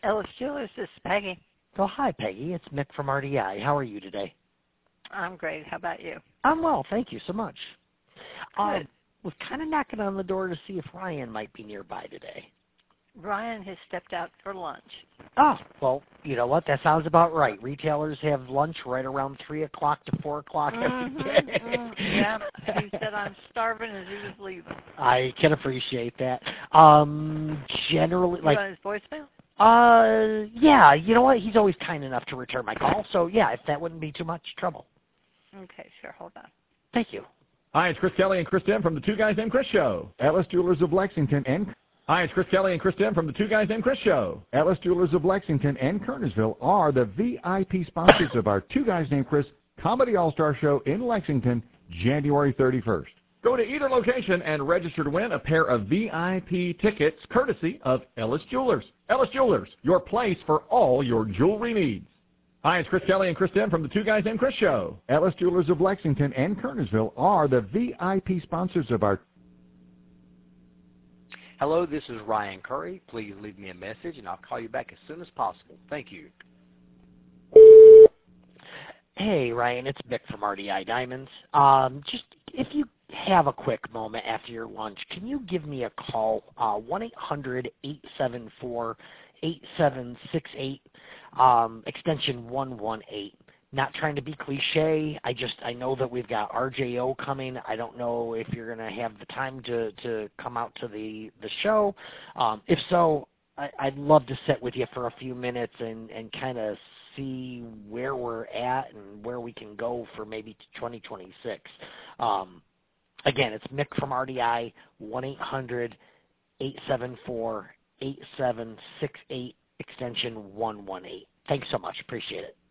Ellis Jewelers, this is Peggy. Oh, hi, Peggy. It's Mick from RDI. How are you today? I'm great. How about you? I'm well. Thank you so much. Good. Was kind of knocking on the door to see if Ryan might be nearby today. Ryan has stepped out for lunch. Oh, well, you know what? That sounds about right. Retailers have lunch right around 3 o'clock to 4 o'clock every day. Yeah, he said I'm starving as he was leaving. I can appreciate that. Generally, You like... on his voicemail? Yeah, you know what? He's always kind enough to return my call. So, yeah, if that wouldn't be too much trouble. Okay, sure. Hold on. Thank you. Hi, it's Chris Kelly and Chris Tim from the Two Guys Named Chris Show. Ellis Jewelers of Lexington and... Hi, it's Chris Kelly and Chris Tim from the Two Guys Named Chris Show. Ellis Jewelers of Lexington and Kernersville are the VIP sponsors of our Two Guys Named Chris Comedy All-Star Show in Lexington, January 31st. Go to either location and register to win a pair of VIP tickets courtesy of Ellis Jewelers. Ellis Jewelers, your place for all your jewelry needs. Hi, it's Chris Kelly and Chris Tim from the Two Guys Named Chris Show. Ellis Jewelers of Lexington and Kernersville are the VIP sponsors of our... Hello, this is Ryan Curry. Please leave me a message, and I'll call you back as soon as possible. Thank you. Hey, Ryan, it's Mick from RDI Diamonds. Just if you have a quick moment after your lunch, can you give me a call, 1-800-874-8768, extension 118. Not trying to be cliche. I know that we've got RJO coming. I don't know if you're going to have the time to come out to the show. If so, I'd love to sit with you for a few minutes and kind of see where we're at and where we can go for maybe 2026. Again, it's Mick from RDI, 1-800-874-8768, extension 118. Thanks so much. Appreciate it.